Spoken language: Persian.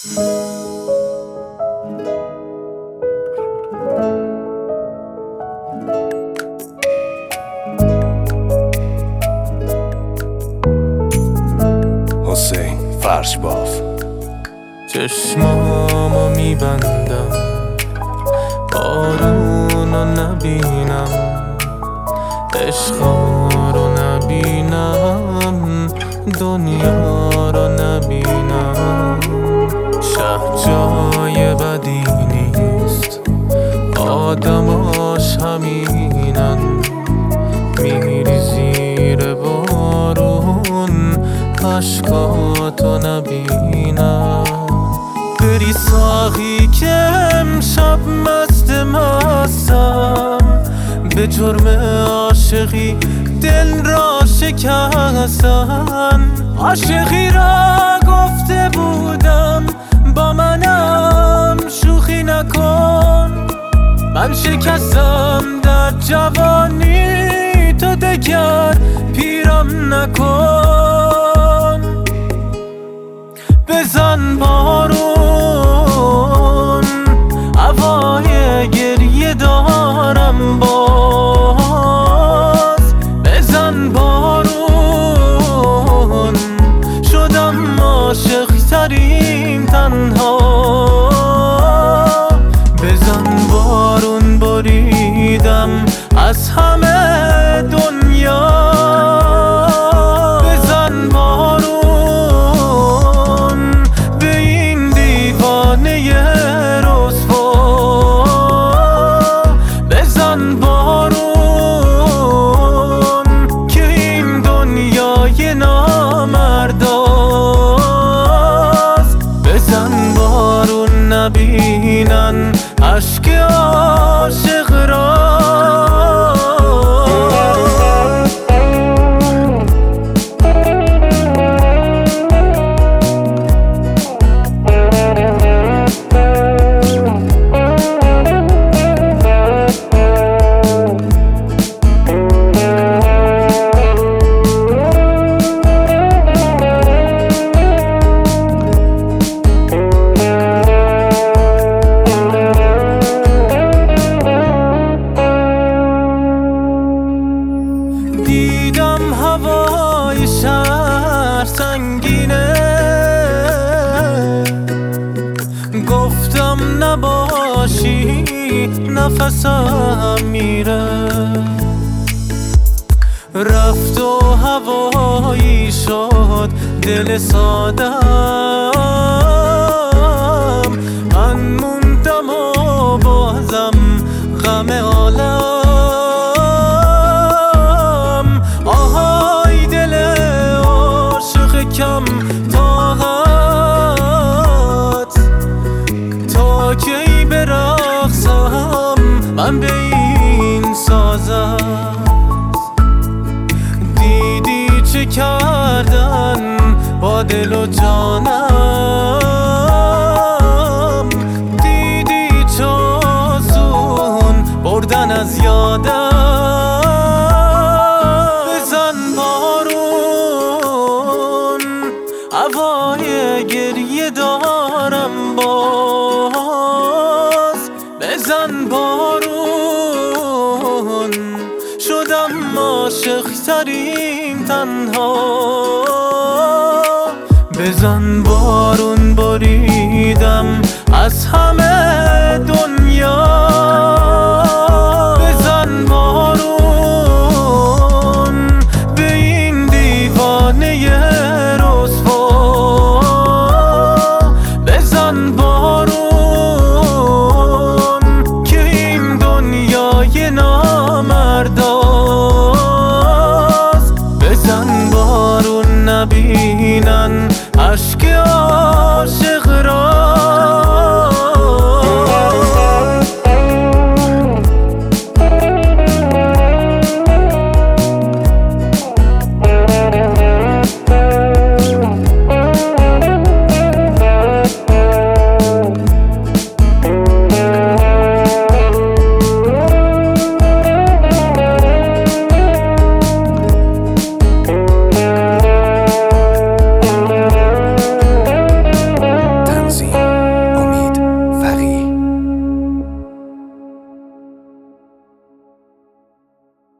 حسین فرش باف. چشمامو میبندم بارونو نبینم، عشقا رو نبینم، دنیا رو نبینم. شهر جای بدی نیست، آدماش همینن. میری زیر بارون اشکاتو نبینم. بری ساقی که امشب مستم، به جرم عاشقی دل را شکستن. عاشقی را گفته بودم با منم شوخی نکن، من شکستم در جوانی، تو دگر پیرم نکن. بزن بارون، هوای گریه دارم باز. بزن بارون، شدم عاشق ترین تنها. بزن بارون، بریدم از همه دنیا. بزن بارون به این دیوانه رسوا. بزن بارون که این دنیای نامرداست. بزن بارون نبینن اشک عاشق را. دیدم هوای شهر سنگینه، گفتم نباشی نفسم میره. رفت و هوایی شد دل سادم. من موندم و بازم غم عالم. آهای دل عاشق کم طاقت، تا کی برقصم من به این سازت. دیدی چه کردن با دل و جانم، دیدی چه آسون بردن از یادم. هوای گریه دارم باز. بزن بارون، شدم عاشق ترین تنها. بزن بارون، بریدم از همه دنیا.